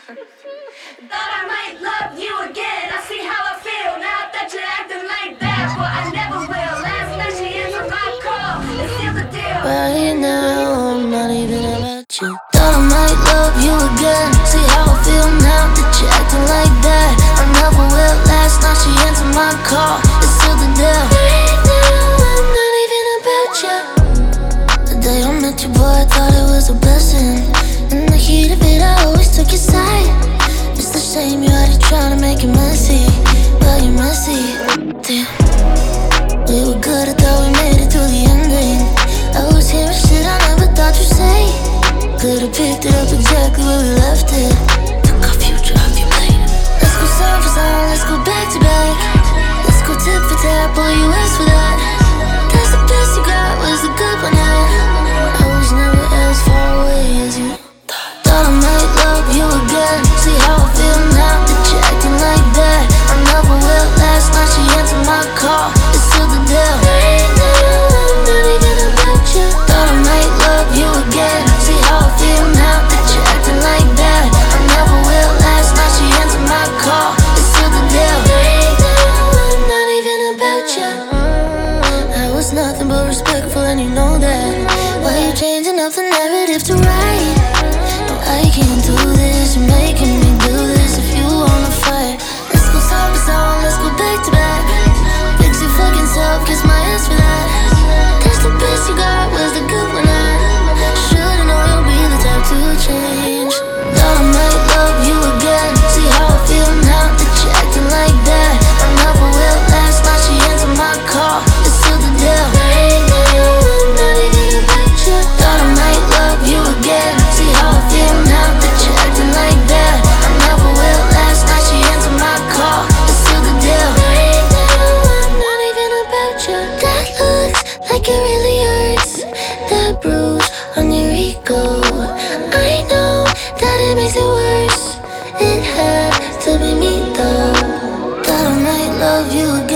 Thought I might love you again. I see how I feel now that you're acting like that. But I never will. Last night she answered my call and sealed the deal. Right now, I'm not even about you. Thought I might love you again. See how I feel now that you're acting like that. I never will. Last night she answered my call and sealed the deal. Right now, I'm not even about you. The day I met you, boy, I thought it was a blessing. In the heat of it, I always took your side. It's the shame you had to try to make it messy. Well, you're messy. Damn. We were good, I thought we made it through the ending. I was hearing shit I never thought you'd say. Could've picked it up exactly where we left it. Took our future off your plate. Let's go song for song, let's go back to back. Let's go tip for tap, boy, you asked for that. That's the best you got, was the good one at. I was never as far away as you thought I might love you again. See how I feel now that you're acting like that. I never will. Last night she answered my call and sealed the deal. Right now, I'm not even about you. Thought I might love you again. See how I feel now that you're acting like that. I never will. Last night she answered my call and sealed the deal. Right now, I'm not even about you. I was nothing but respectful and you know that. Why you changing up the narrative to right? No, I can't do this, you're making me do this. If you wanna fight, let's go song for song, let's go back to back. Fix your fucking self, kiss my ass for that. That's the best you got, was the good one at. Should've known you'll be the type to change. Thought I might love you again. See how I feel now that you're acting like that. I never will. Last night she answered my call and sealed the deal. Right now, I'm not even about you. Thought I might love you again. See how I feel now that you're acting like that. I never will. Last night she answered my call and sealed the deal. Right now, I'm not even about you. That looks like it really hurts. That bruise on your ego, I know that it makes it worse. It had to be me though. Thought I might love you again.